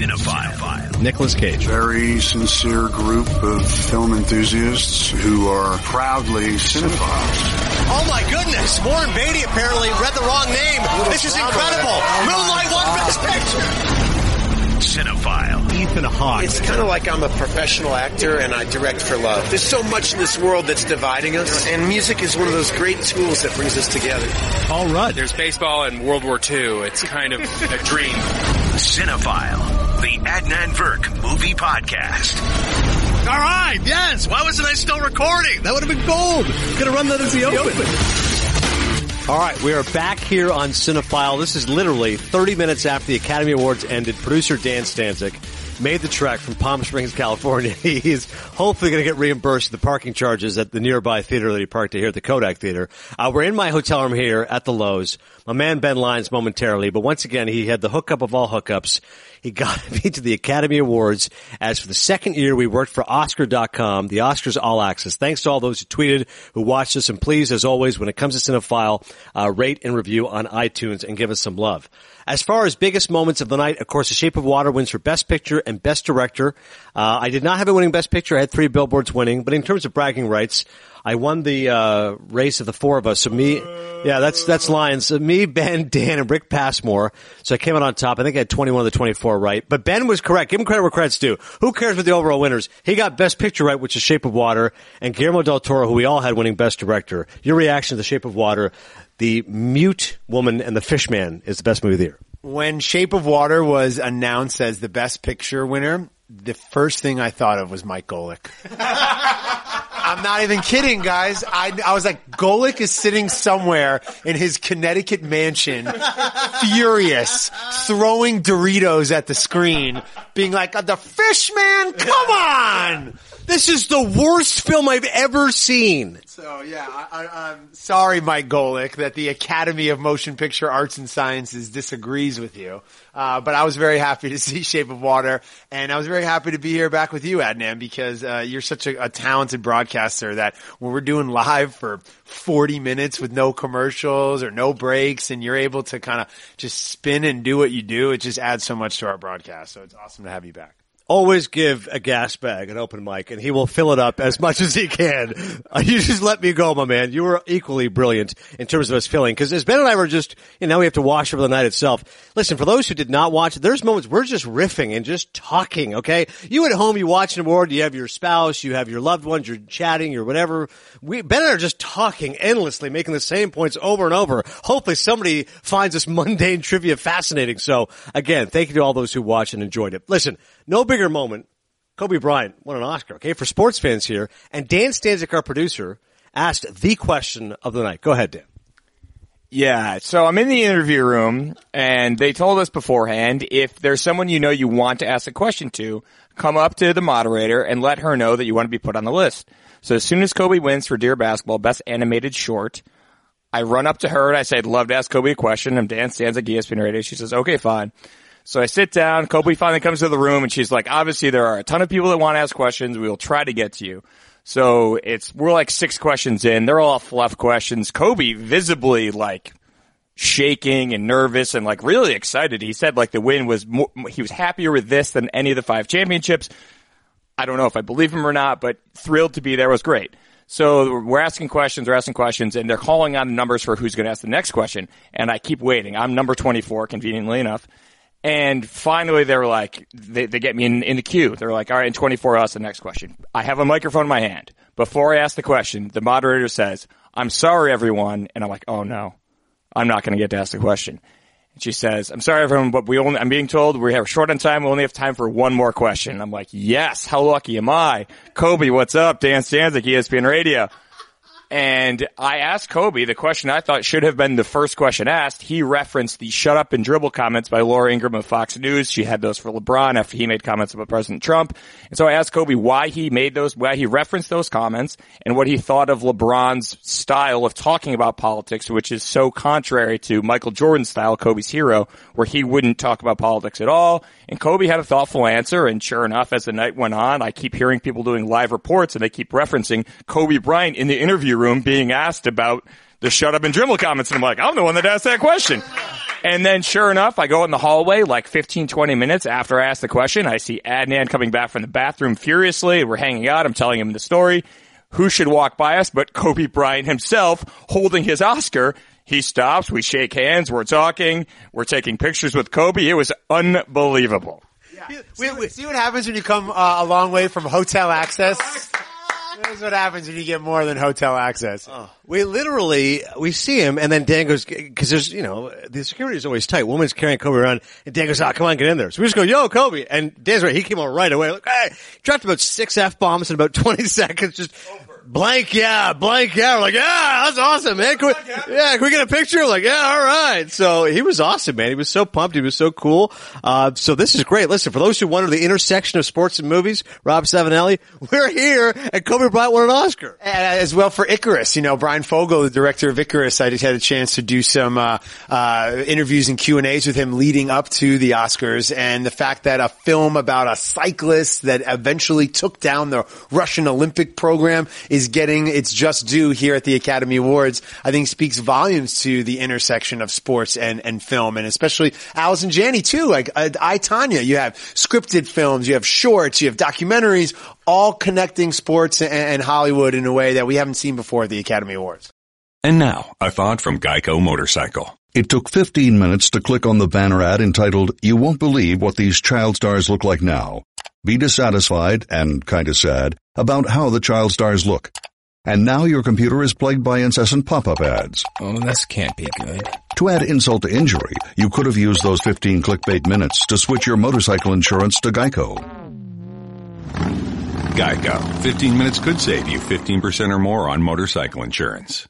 Cinephile. Nicolas Cage. Very sincere group of film enthusiasts who are proudly cinephiles. Oh my goodness! Warren Beatty apparently read the wrong name. This is incredible. Moonlight won Best Picture. Cinephile. Ethan Hawke. It's kind of like I'm a professional actor and I direct for love. There's so much in this world that's dividing us, and music is one of those great tools that brings us together. Paul Rudd. There's baseball and World War II. It's kind of a dream. Cinephile, the Adnan Virk movie podcast. All right, yes. Why wasn't I still recording? That would have been gold. Could have run that as the open. All right, we are back here on Cinephile. This is literally 30 minutes after the Academy Awards ended. Producer Dan Stanzik made the trek from Palm Springs, California. He's hopefully going to get reimbursed the parking charges at the nearby theater that he parked at here at the Kodak Theater. We're in my hotel room here at the Lowe's. My man Ben Lyons momentarily, but once again, he had the hookup of all hookups. He got me to the Academy Awards as for the second year we worked for Oscar.com, the Oscars All Access. Thanks to all those who tweeted, who watched us, and please, as always, when it comes to Cinephile, rate and review on iTunes and give us some love. As far as biggest moments of the night, of course, The Shape of Water wins for Best Picture and Best Director. I did not have it winning Best Picture. I had 3 billboards winning, but in terms of bragging rights, I won the race of the 4 of us. So me, yeah, that's Lions. So me, Ben, Dan, and Rick Passmore. So I came out on top. I think I had 21 of the 24 right. But Ben was correct. Give him credit where credit's due. Who cares what the overall winners? He got Best Picture right, which is Shape of Water, and Guillermo del Toro, who we all had winning Best Director. Your reaction to The Shape of Water? The Mute Woman and the Fishman is the best movie of the year. When Shape of Water was announced as the Best Picture winner, the first thing I thought of was Mike Golick. I'm not even kidding, guys. I was like, Golick is sitting somewhere in his Connecticut mansion, furious, throwing Doritos at the screen, being like, the Fishman, come on! This is the worst film I've ever seen. So, yeah, I'm sorry, Mike Golick, that the Academy of Motion Picture Arts and Sciences disagrees with you. But I was very happy to see Shape of Water, and I was very happy to be here back with you, Adnan, because you're such a talented broadcaster that when we're doing live for 40 minutes with no commercials or no breaks, and you're able to kind of just spin and do what you do, it just adds so much to our broadcast. So it's awesome to have you back. Always give a gas bag an open mic, and he will fill it up as much as he can. You just let me go, my man. You were equally brilliant in terms of us filling. Because as Ben and I were just, now we have to wash over the night itself. Listen, for those who did not watch, there's moments we're just riffing and just talking, okay? You at home, you watch an award, you have your spouse, you have your loved ones, you're chatting, you're whatever. Ben and I are just talking endlessly, making the same points over and over. Hopefully somebody finds this mundane trivia fascinating. So, again, thank you to all those who watched and enjoyed it. Listen, no bigger moment. Kobe Bryant won an Oscar, okay, for sports fans here. And Dan Stanzik, our producer, asked the question of the night. Go ahead, Dan. Yeah, so I'm in the interview room, and they told us beforehand, if there's someone you know you want to ask a question to, come up to the moderator and let her know that you want to be put on the list. So as soon as Kobe wins for Dear Basketball, Best Animated Short, I run up to her and I say, I'd love to ask Kobe a question. I'm Dan Stanzik, ESPN Radio. She says, okay, fine. So I sit down, Kobe finally comes to the room, and she's like, obviously there are a ton of people that want to ask questions. We will try to get to you. So we're like 6 questions in. They're all fluff questions. Kobe visibly like shaking and nervous and like really excited. He said like the win was he was happier with this than any of the 5 championships. I don't know if I believe him or not, but thrilled to be there was great. So we're asking questions, and they're calling on numbers for who's going to ask the next question. And I keep waiting. I'm number 24, conveniently enough. And finally, they're like, they get me in the queue. They're like, all right, in 24, I'll ask the next question. I have a microphone in my hand. Before I ask the question, the moderator says, I'm sorry, everyone. And I'm like, oh no, I'm not going to get to ask the question. And she says, I'm sorry, everyone, but I'm being told we have short on time. We only have time for one more question. I'm like, yes, how lucky am I? Kobe, what's up? Dan Stanzik, ESPN Radio. And I asked Kobe the question I thought should have been the first question asked. He referenced the shut up and dribble comments by Laura Ingraham of Fox News. She had those for LeBron after he made comments about President Trump. And so I asked Kobe why he referenced those comments and what he thought of LeBron's style of talking about politics, which is so contrary to Michael Jordan's style, Kobe's hero, where he wouldn't talk about politics at all. And Kobe had a thoughtful answer. And sure enough, as the night went on, I keep hearing people doing live reports and they keep referencing Kobe Bryant in the interview room being asked about the shut up and dribble comments. And I'm like, I'm the one that asked that question. And then sure enough, I go in the hallway like 15, 20 minutes after I ask the question. I see Adnan coming back from the bathroom furiously. We're hanging out. I'm telling him the story. Who should walk by us but Kobe Bryant himself holding his Oscar? He stops. We shake hands. We're talking. We're taking pictures with Kobe. It was unbelievable. Yeah. See what happens when you come a long way from hotel access? This is what happens when you get more than hotel access. We see him, and then Dan goes, because there's, the security is always tight. Woman's carrying Kobe around, and Dan goes, come on, get in there. So we just go, yo, Kobe. And Dan's right. He came on right away. Like, hey, dropped about 6 F-bombs in about 20 seconds. Just blank, yeah. We're like, yeah, that's awesome, man. Can we get a picture? Like, yeah, all right. So he was awesome, man. He was so pumped. He was so cool. So this is great. Listen, for those who wonder the intersection of sports and movies, Rob Savinelli, we're here, and Kobe Bryant won an Oscar. And as well for Icarus. Brian Fogel, the director of Icarus, I just had a chance to do some interviews and Q&As with him leading up to the Oscars, and the fact that a film about a cyclist that eventually took down the Russian Olympic program is getting its just due here at the Academy Awards, I think speaks volumes to the intersection of sports and film, and especially Allison Janney too. Like I, Tonya, you have scripted films, you have shorts, you have documentaries, all connecting sports and Hollywood in a way that we haven't seen before at the Academy Awards. And now, a thought from Geico Motorcycle. It took 15 minutes to click on the banner ad entitled, "You Won't Believe What These Child Stars Look Like Now." Be dissatisfied and kinda sad about how the child stars look. And now your computer is plagued by incessant pop-up ads. Oh, this can't be good. To add insult to injury, you could have used those 15 clickbait minutes to switch your motorcycle insurance to Geico. Geico. 15 minutes could save you 15% or more on motorcycle insurance.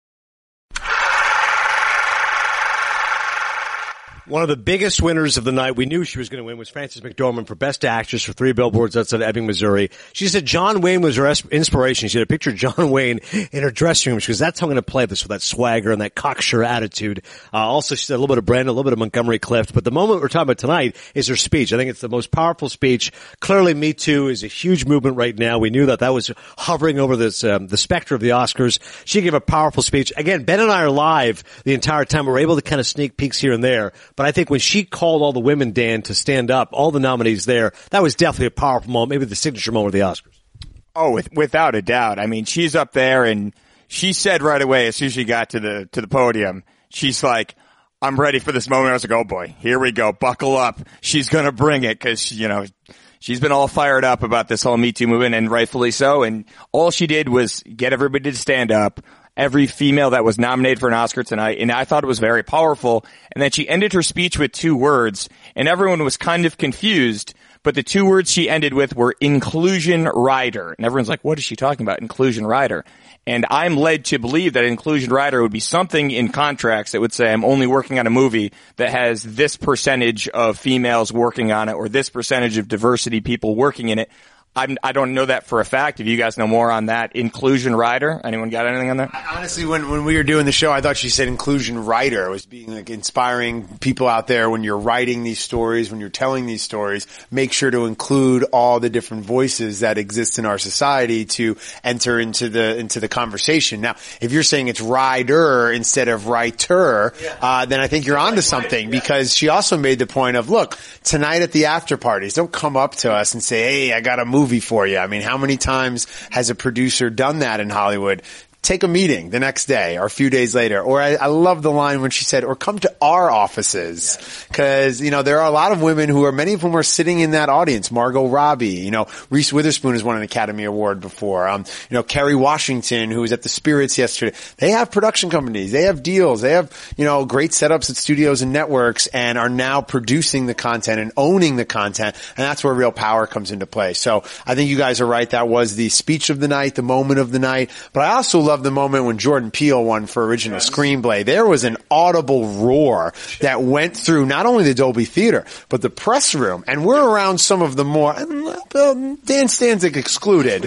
One of the biggest winners of the night, we knew she was going to win, was Frances McDormand for Best Actress for 3 Billboards Outside of Ebbing, Missouri. She said John Wayne was her inspiration. She had a picture of John Wayne in her dressing room. She goes, that's how I'm going to play this with that swagger and that cocksure attitude. Also, she said a little bit of Brandon, a little bit of Montgomery Clift. But the moment we're talking about tonight is her speech. I think it's the most powerful speech. Clearly, Me Too is a huge movement right now. We knew that was hovering over this, the specter of the Oscars. She gave a powerful speech. Again, Ben and I are live the entire time. We're able to kind of sneak peeks here and there. But I think when she called all the women, Dan, to stand up, all the nominees there, that was definitely a powerful moment, maybe the signature moment of the Oscars. Oh, without a doubt. I mean, she's up there, and she said right away as soon as she got to the podium, she's like, I'm ready for this moment. I was like, oh boy, here we go. Buckle up. She's going to bring it because, she's been all fired up about this whole Me Too movement, and rightfully so. And all she did was get everybody to stand up. Every female that was nominated for an Oscar tonight, and I thought it was very powerful. And then she ended her speech with 2 words, and everyone was kind of confused, but the 2 words she ended with were inclusion rider. And everyone's like, what is she talking about? Inclusion rider. And I'm led to believe that inclusion rider would be something in contracts that would say I'm only working on a movie that has this percentage of females working on it, or this percentage of diversity people working in it. I don't know that for a fact. If you guys know more on that, inclusion rider, anyone got anything on that? Honestly, when we were doing the show, I thought she said inclusion writer. It was being like inspiring people out there when you're writing these stories, when you're telling these stories, make sure to include all the different voices that exist in our society to enter into the conversation. Now, if you're saying it's rider instead of writer, then I think you're onto something, because she also made the point of, look, tonight at the after parties, don't come up to us and say, hey, I got a movie for you. I mean, how many times has a producer done that in Hollywood? Take a meeting the next day or a few days later. Or I love the line when she said, or come to our offices. Cause, there are a lot of women many of whom are sitting in that audience. Margot Robbie, Reese Witherspoon has won an Academy Award before. Kerry Washington, who was at the Spirits yesterday. They have production companies. They have deals. They have, great setups at studios and networks, and are now producing the content and owning the content. And that's where real power comes into play. So I think you guys are right. That was the speech of the night, the moment of the night. But I also love the moment when Jordan Peele won for original screenplay. There was an audible roar that went through not only the Dolby Theater, but the press room. And we're around some of the more, Dan Stanzik excluded.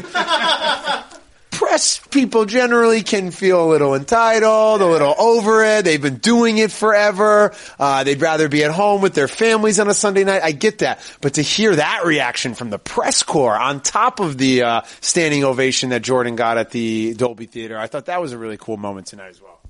Press people generally can feel a little entitled, a little over it. They've been doing it forever. They'd rather be at home with their families on a Sunday night. I get that. But to hear that reaction from the press corps on top of the standing ovation that Jordan got at the Dolby Theater, I thought that was a really cool moment tonight as well.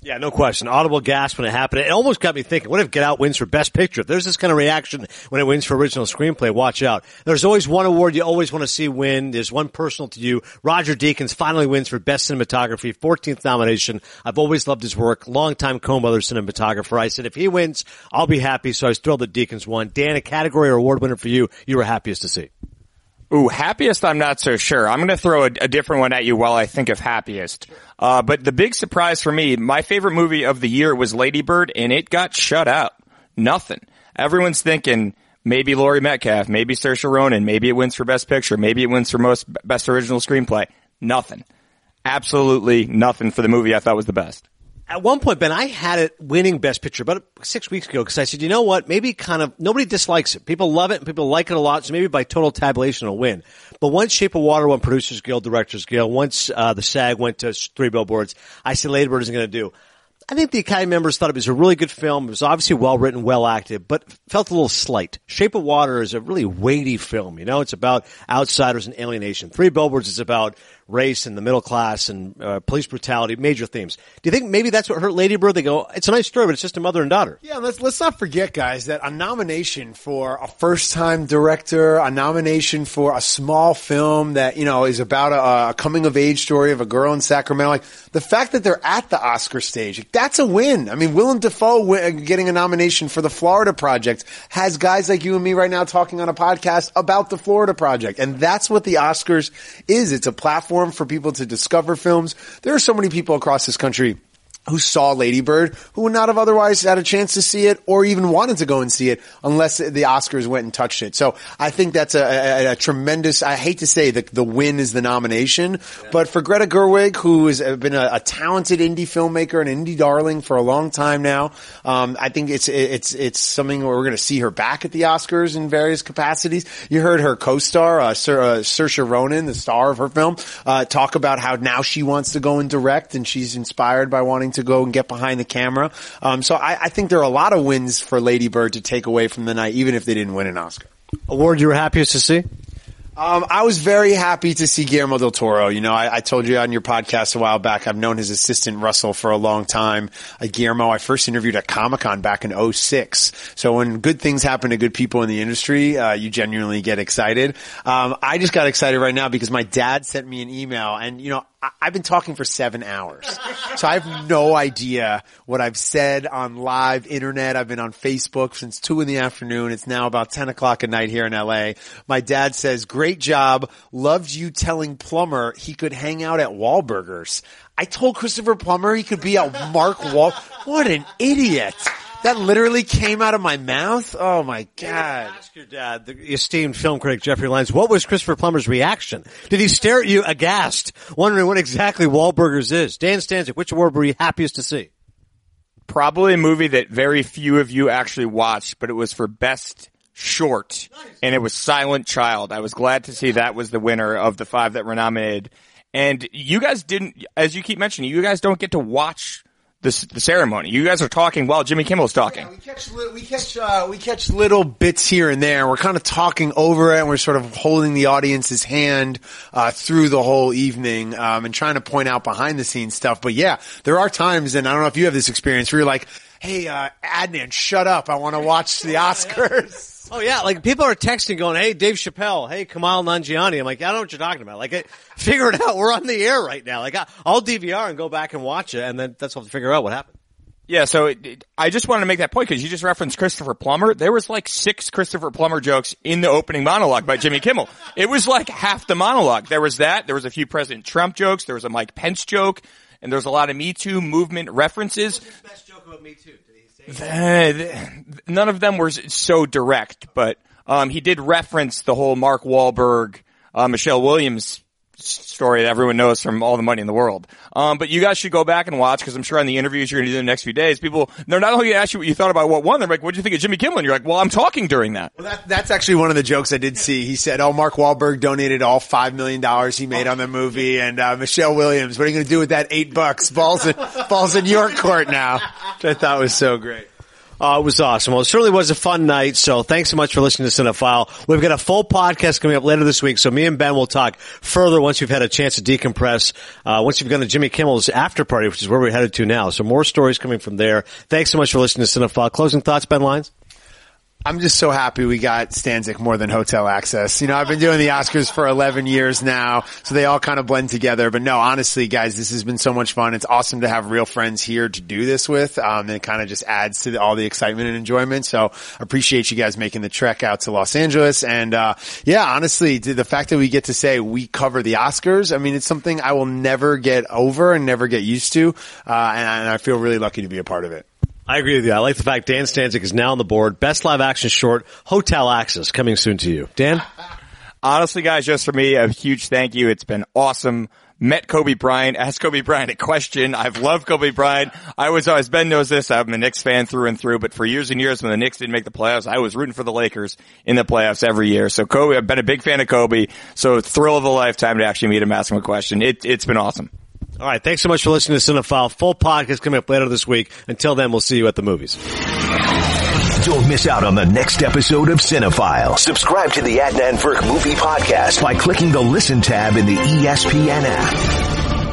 Yeah, no question. Audible gasp when it happened. It almost got me thinking, what if Get Out wins for Best Picture? If there's this kind of reaction when it wins for Original Screenplay, watch out. There's always one award you always want to see win. There's one personal to you. Roger Deakins finally wins for Best Cinematography, 14th nomination. I've always loved his work. Longtime Coen-Brothers cinematographer. I said, if he wins, I'll be happy. So I was thrilled that Deakins won. Dan, a category or award winner for you were happiest to see. Ooh, happiest I'm not so sure. I'm going to throw a different one at you while I think of happiest. But the big surprise for me, my favorite movie of the year was Lady Bird, and it got shut out. Nothing. Everyone's thinking maybe Laurie Metcalf, maybe Saoirse Ronan, maybe it wins for Best Picture, maybe it wins for Best Original Screenplay. Nothing. Absolutely nothing for the movie I thought was the best. At one point, Ben, I had it winning Best Picture about 6 weeks ago because I said, you know what, maybe nobody dislikes it. People love it and people like it a lot, so maybe by total tabulation it'll win. But once Shape of Water won Producers Guild, Directors Guild, once the SAG went to 3 Billboards, I said Lady Bird isn't going to do. I think the Academy members thought it was a really good film. It was obviously well written, well acted, but felt a little slight. Shape of Water is a really weighty film, you know? It's about outsiders and alienation. 3 Billboards is about race and the middle class and police brutality, major themes. Do you think maybe that's what hurt Lady Bird? They go, it's a nice story, but it's just a mother and daughter. Yeah, let's not forget, guys, that a nomination for a first-time director, a nomination for a small film that, you know, is about a coming-of-age story of a girl in Sacramento, like, the fact that they're at the Oscar stage, that's a win. I mean, Willem Dafoe getting a nomination for The Florida Project has guys like you and me right now talking on a podcast about The Florida Project. And that's what the Oscars is. It's a platform for people to discover films. There are so many people across this country who saw Lady Bird, who would not have otherwise had a chance to see it or even wanted to go and see it unless the Oscars went and touched it. So I think that's a tremendous, I hate to say the win is the nomination, but for Greta Gerwig, who has been a talented indie filmmaker, an indie darling for a long time now, I think it's something where we're going to see her back at the Oscars in various capacities. You heard her co-star, Saoirse Ronan, the star of her film, talk about how now she wants to go and direct and she's inspired by wanting to go and get behind the camera. So I think there are a lot of wins for Lady Bird to take away from the night, even if they didn't win an Oscar. Award you were happiest to see? I was very happy to see Guillermo del Toro. You know, I told you on your podcast a while back, I've known his assistant Russell for a long time. Guillermo, I first interviewed at Comic-Con back in 2006. So when good things happen to good people in the industry, you genuinely get excited. I just got excited right now because my dad sent me an email and, you know, I've been talking for 7 hours. So I have no idea what I've said on live internet. I've been on Facebook since 2 p.m. It's now about 10 o'clock at night here in LA. My dad says, great job. Loved you telling Plummer he could hang out at Wahlburgers. I told Christopher Plummer he could be at Mark Wahl. What an idiot. That literally came out of my mouth. Oh my God. Ask your dad, the esteemed film critic Jeffrey Lyons, what was Christopher Plummer's reaction? Did he stare at you aghast, wondering what exactly Wahlburgers is? Dan Stanzik, which award were you happiest to see? Probably a movie that very few of you actually watched, but it was for Best Short, and it was Silent Child. I was glad to see that was the winner of the 5 that were nominated. And you guys didn't, as you keep mentioning, you guys don't get to watch the ceremony. You guys are talking while Jimmy Kimmel's talking. Yeah, we catch little bits here and there. We're kind of talking over it, and we're sort of holding the audience's hand through the whole evening, and trying to point out behind the scenes stuff. But yeah, there are times, and I don't know if you have this experience, where you're like, "Hey, Adnan, shut up! I want to watch the Oscars." Oh yeah, like people are texting going, hey, Dave Chappelle, hey, Kamal Nanjiani. I'm like, I don't know what you're talking about. Like, figure it out. We're on the air right now. Like, I'll DVR and go back and watch it, and then that's what I'll figure out what happened. Yeah, so I just wanted to make that point because you just referenced Christopher Plummer. There was like 6 Christopher Plummer jokes in the opening monologue by Jimmy Kimmel. It was like half the monologue. There was that. There was a few President Trump jokes. There was a Mike Pence joke. And there was a lot of Me Too movement references. What was his best joke about Me Too? None of them were so direct, but he did reference the whole Mark Wahlberg, Michelle Williams story that everyone knows from All the Money in the World. But you guys should go back and watch, because I'm sure on the interviews you're going to do in the next few days, people, they're not only going to ask you what you thought about what won, they're like, what did you think of Jimmy Kimmel? And you're like, well, I'm talking during that. Well, that's actually one of the jokes I did see. He said, Mark Wahlberg donated all $5 million he made on the movie, and Michelle Williams, what are you going to do with that $8? Balls in your court now. Which I thought was so great. It was awesome. Well, it certainly was a fun night, so thanks so much for listening to Cinephile. We've got a full podcast coming up later this week, so me and Ben will talk further once we've had a chance to decompress, once you've gone to Jimmy Kimmel's after party, which is where we're headed to now. So more stories coming from there. Thanks so much for listening to Cinephile. Closing thoughts, Ben Lyons? I'm just so happy we got Stanzik more than hotel access. You know, I've been doing the Oscars for 11 years now, so they all kind of blend together. But no, honestly, guys, this has been so much fun. It's awesome to have real friends here to do this with. And it kind of just adds to all the excitement and enjoyment. So I appreciate you guys making the trek out to Los Angeles. And, yeah, honestly, the fact that we get to say we cover the Oscars, I mean, it's something I will never get over and never get used to. And I feel really lucky to be a part of it. I agree with you. I like the fact Dan Stanzik is now on the board. Best live action short, Hotel Access, coming soon to you. Dan? Honestly, guys, just for me, a huge thank you. It's been awesome. Met Kobe Bryant, asked Kobe Bryant a question. I've loved Kobe Bryant. As Ben knows this, I'm a Knicks fan through and through, but for years and years when the Knicks didn't make the playoffs, I was rooting for the Lakers in the playoffs every year. So Kobe, I've been a big fan of Kobe. So thrill of a lifetime to actually meet him, ask him a question. It's been awesome. All right. Thanks so much for listening to Cinephile. Full podcast coming up later this week. Until then, we'll see you at the movies. Don't miss out on the next episode of Cinephile. Subscribe to the Adnan Virk Movie Podcast by clicking the Listen tab in the ESPN app.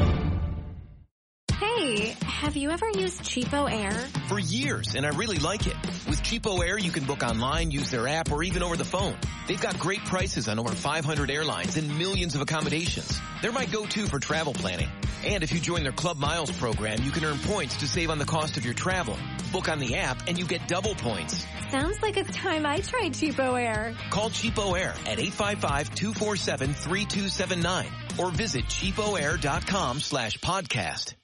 Have you ever used Cheapo Air? For years, and I really like it. With Cheapo Air, you can book online, use their app, or even over the phone. They've got great prices on over 500 airlines and millions of accommodations. They're my go-to for travel planning. And if you join their Club Miles program, you can earn points to save on the cost of your travel. Book on the app, and you get double points. Sounds like it's time I tried Cheapo Air. Call Cheapo Air at 855-247-3279 or visit cheapoair.com/podcast.